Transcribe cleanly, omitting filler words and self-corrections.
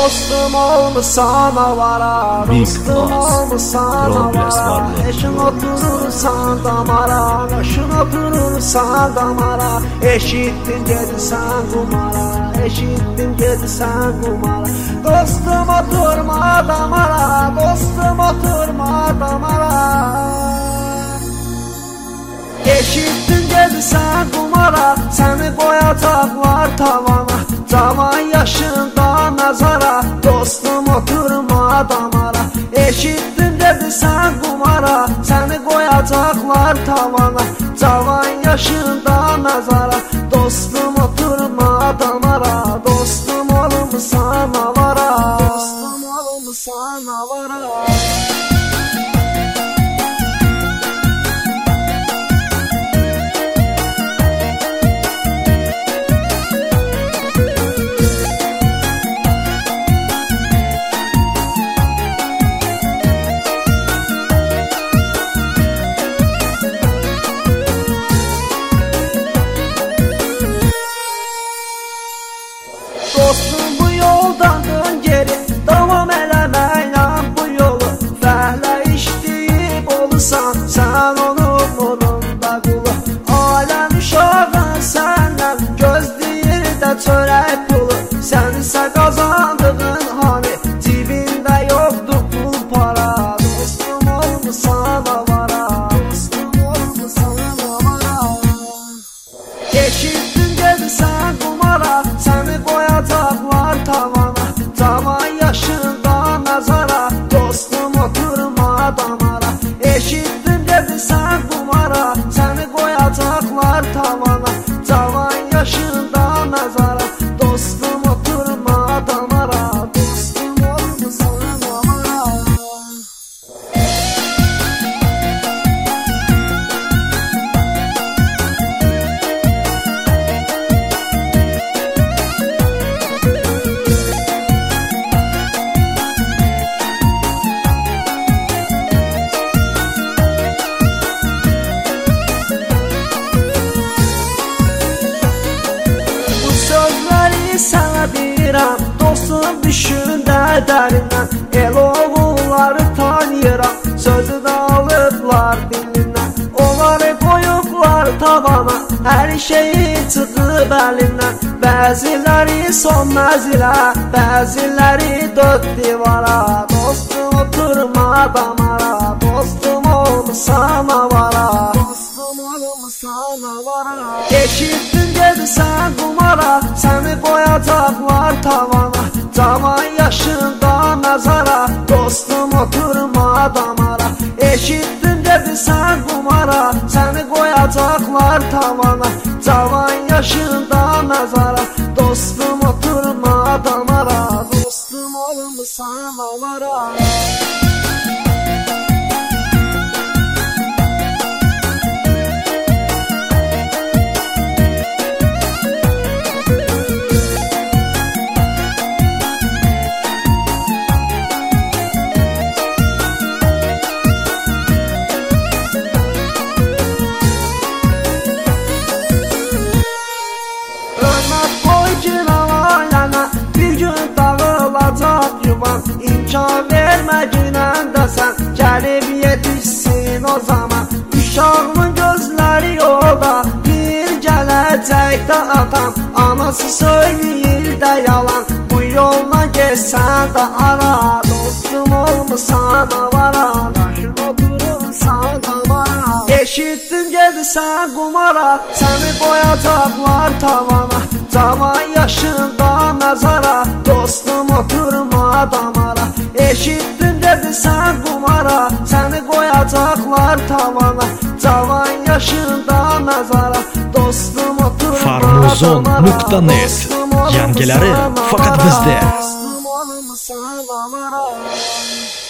Dostum olmuşsan avara, dostum olmuşsan avara. Eşin oturursan damara, eşin oturursan damara. Eşittin gedirsən kumara, eşittin gedirsən kumara. Dostum oturma damara, dostum oturma damara. Eşittin gedirsən kumara, səni qoyacaqlar tavana. Cavan yaşında nazara, dostum oturma damara. Eşittin gedirsən kumara, səni qoyacaqlar tavana. Cavan yaşında nazara, dostum oturma damara. Dostum olmuşsan avara, dostum olmuşsan avara. Dostum bu yoldan dön geri, davam eləməklə bu yolu. Fəhlə işləyib olursan, sən onun bununda qulu. Aləm uşağın səndən gözləyir də çörək pulu. Sən isə qazandığın hani, cibində yoxdur pul para. Dostum olmuşsan avara, dostum olmuşsan avara. Eşittin gedirsən kumara, səni qoyacaqlar tavana. Cavan yaşında nazara, dostum oturma damara. Eşittin gedirsən kumara, səni qoyacaqlar tavana. Cavan yaşında nazara, dostum oturma damara. Dostum olmuşsan avara. Sənə deyirəm, dostum düşündə dərindən. El oğulları tanıyıram, sözü də alıblar dilindən. Onları qoyublar tavana, hər şeyi çıxıb əlindən. Bəziləri son məzilə, bəziləri dörd divara. Dostum oturma damara, dostum olmuşsan avara, dostum olmuşsan avara. Eşittin gedirsən kumara, səni qoyacaqlar tavana. Cavan yaşında nazara, dostum oturma damara. Eşittin gedirsən kumara, səni qoyacaqlar tavana. Cavan yaşında nazara, dostum oturma damara. Dostum olmuşsan avara. İmkan verməklə də sən gəlib yetişsin o zaman. Uşağımın gözləri yolda, bir gələcəkdə atam. Anası söyləyir də yalan, bu yolla geçsən də ara. Dostum olmuşsan avara, daşın oturursan avara. Eşittin gedirsən kumara, səni qoyacaqlar tavana. Cavan yaşında nazara, dostum oturma damara. Eşittin gedirsən kumara, səni qoyacaqlar tavana. Cavan yaşında nazara, dostum oturma Farmuzon.net Yangileri fakat bizde. Dostum olmuşsan avara.